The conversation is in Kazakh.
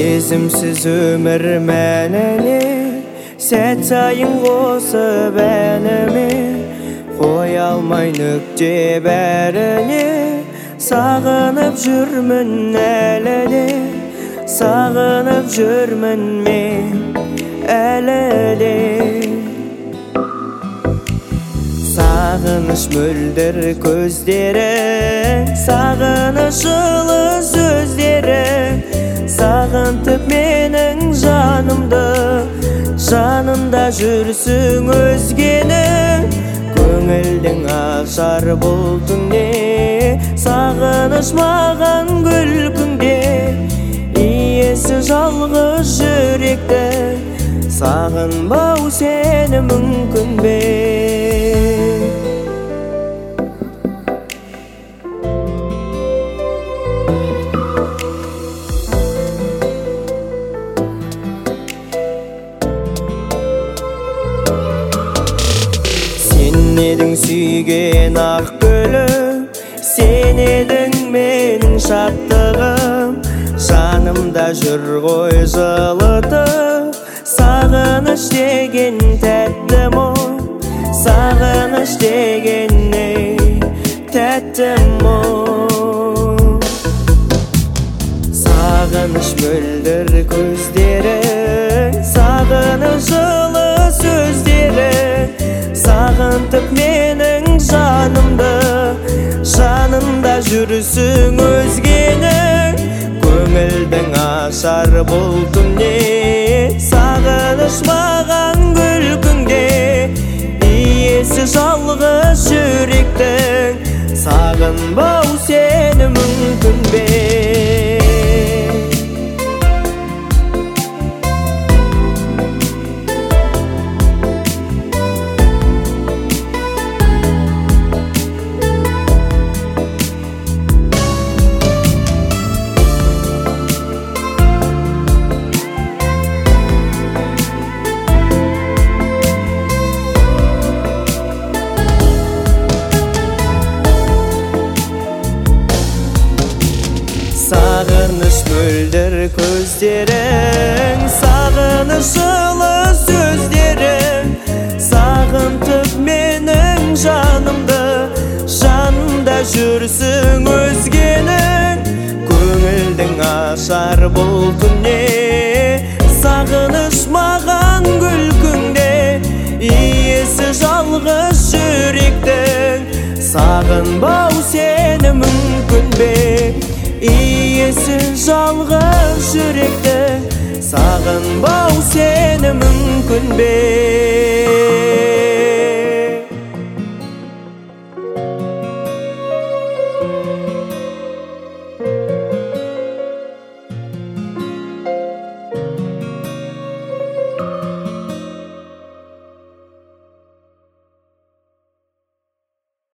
Сезімсіз өмір мәніне, сәт сайын қосып әніме, қоя алмай нүкте бәріне. Сағынып жүрмін әлі де, сағынып жүрмін мен әлі де. Сағыныш мөлдір көздері, сағыныш жылы сөздері, сағынтып менің жанымды, жанымда жүрсің өзгені. Көңілдің ашар бұлтыңде, сағыныш маған күлкіңде. Иесі жалғыз жүректі, сағынбау сені мүмкін бе? Сен едің сүйген ақ гүлім, сен едің менің шаттығым. Жанымда жүр ғой жылытып, сағыныш деген тәтті мұң, сағыныш деген не тәтті мұң. Сағыныш мөлдір көздері, сағыныш жылы сөздері, сағынтып менің жанымды, жанымда жүрсің өзгені. Көңілдің ашар бұлтың не, сағыныш маған күлкіңде. Иесі жалғыз жүректің, сағынбау сені мүмкін бе? Сағыныш мөлдір көздерің, сағыныш жылы сөздерің, сағынтып менің жанымды, жанымда жүрсің өзгенің. Көңілдің ашар бұлтың не, сағыныш маған күлкіңде. Иесі жалғыз жүректің, сағынбау сені мүмкін бе? Иесі жалғыз жүректі, сағынбау сені мүмкін бе?